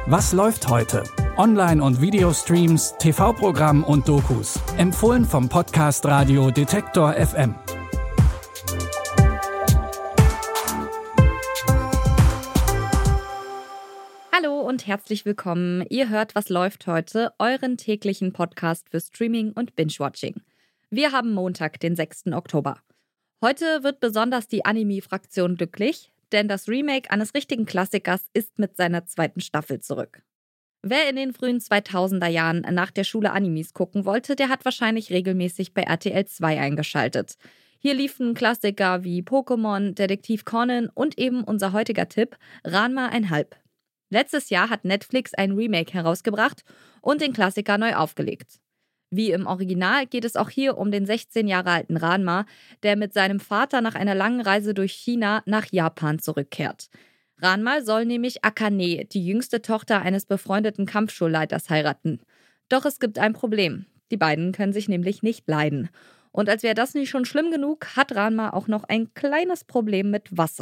Was läuft heute? Online- und Videostreams, TV-Programm und Dokus. Empfohlen vom Podcast Radio Detektor FM. Hallo und herzlich willkommen. Ihr hört Was läuft heute, euren täglichen Podcast für Streaming und Binge-Watching. Wir haben Montag, den 6. Oktober. Heute wird besonders die Anime-Fraktion glücklich, denn das Remake eines richtigen Klassikers ist mit seiner 2. Staffel zurück. Wer in den frühen 2000er Jahren nach der Schule Animes gucken wollte, der hat wahrscheinlich regelmäßig bei RTL 2 eingeschaltet. Hier liefen Klassiker wie Pokémon, Detektiv Conan und eben unser heutiger Tipp, Ranma 1/2. Letztes Jahr hat Netflix ein Remake herausgebracht und den Klassiker neu aufgelegt. Wie im Original geht es auch hier um den 16 Jahre alten Ranma, der mit seinem Vater nach einer langen Reise durch China nach Japan zurückkehrt. Ranma soll nämlich Akane, die jüngste Tochter eines befreundeten Kampfschulleiters, heiraten. Doch es gibt ein Problem. Die beiden können sich nämlich nicht leiden. Und als wäre das nicht schon schlimm genug, hat Ranma auch noch ein kleines Problem mit Wasser.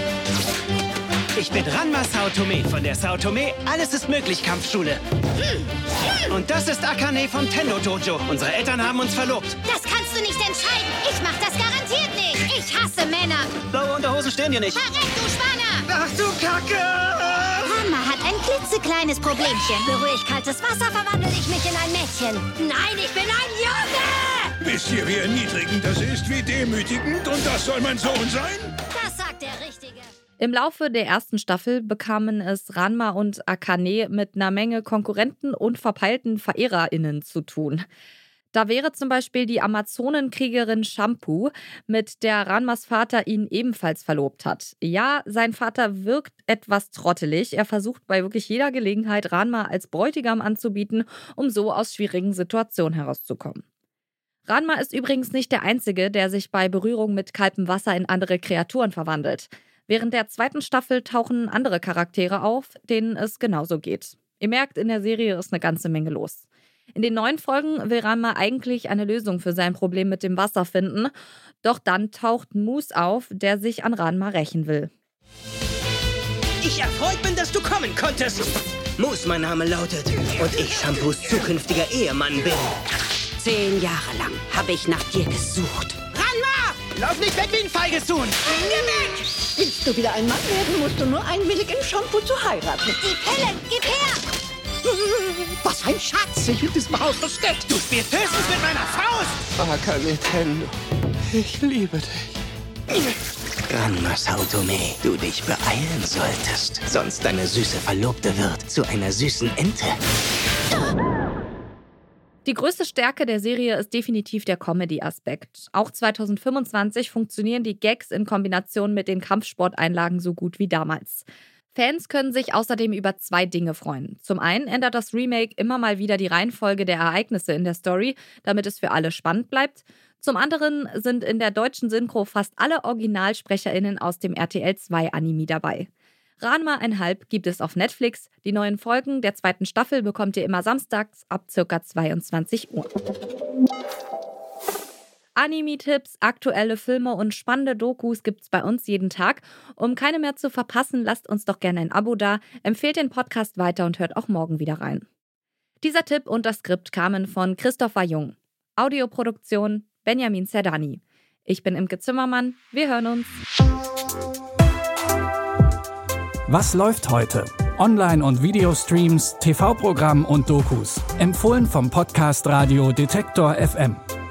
Ich bin Ranma Saotome von der Saotome Alles ist möglich Kampfschule. Und das ist Akane vom Tendo Dojo. Unsere Eltern haben uns verlobt. Das kannst du nicht entscheiden. Ich mach das garantiert nicht. Ich hasse Männer. Blaue Unterhosen stehen dir nicht. Verreck, du Spanner! Ach du Kacke! Ranma hat ein klitzekleines Problemchen. Beruhig kaltes Wasser, verwandle ich mich in ein Mädchen. Nein, ich bin ein Junge! Wisst ihr, wie erniedrigend das ist, wie demütigend? Und das soll mein Sohn sein? Das sagt der Richtige. Im Laufe der 1. Staffel bekamen es Ranma und Akane mit einer Menge Konkurrenten und verpeilten VerehrerInnen zu tun. Da wäre zum Beispiel die Amazonenkriegerin Shampoo, mit der Ranmas Vater ihn ebenfalls verlobt hat. Ja, sein Vater wirkt etwas trottelig. Er versucht bei wirklich jeder Gelegenheit, Ranma als Bräutigam anzubieten, um so aus schwierigen Situationen herauszukommen. Ranma ist übrigens nicht der Einzige, der sich bei Berührung mit kaltem Wasser in andere Kreaturen verwandelt. Während der 2. Staffel tauchen andere Charaktere auf, denen es genauso geht. Ihr merkt, in der Serie ist eine ganze Menge los. In den neuen Folgen will Ranma eigentlich eine Lösung für sein Problem mit dem Wasser finden. Doch dann taucht Moose auf, der sich an Ranma rächen will. Ich erfreut bin, dass du kommen konntest. Moose, mein Name lautet. Und ich Shampoos zukünftiger Ehemann bin. 10 Jahre lang habe ich nach dir gesucht. Ranma! Lauf nicht weg wie ein feiges Huhn! Geh weg! Willst du wieder ein Mann werden, musst du nur einwillig in Shampoo zu heiraten. Die Pille, gib her! Was ein Schatz sich in diesem Haus versteckt. Du spielst höchstens mit meiner Faust! Akane Tendo, ich liebe dich. Ranma Saotome, du dich beeilen solltest. Sonst deine süße Verlobte wird zu einer süßen Ente. Die größte Stärke der Serie ist definitiv der Comedy-Aspekt. Auch 2025 funktionieren die Gags in Kombination mit den Kampfsporteinlagen so gut wie damals. Fans können sich außerdem über 2 Dinge freuen. Zum einen ändert das Remake immer mal wieder die Reihenfolge der Ereignisse in der Story, damit es für alle spannend bleibt. Zum anderen sind in der deutschen Synchro fast alle OriginalsprecherInnen aus dem RTL 2 Anime dabei. Ranma 1/2 gibt es auf Netflix. Die neuen Folgen der 2. Staffel bekommt ihr immer samstags ab ca. 22 Uhr. Anime-Tipps, aktuelle Filme und spannende Dokus gibt's bei uns jeden Tag. Um keine mehr zu verpassen, lasst uns doch gerne ein Abo da, empfehlt den Podcast weiter und hört auch morgen wieder rein. Dieser Tipp und das Skript kamen von Christopher Jung. Audioproduktion Benjamin Zerdani. Ich bin Imke Zimmermann. Wir hören uns. Was läuft heute? Online- und Videostreams, TV-Programm und Dokus. Empfohlen vom Podcast Radio Detektor FM.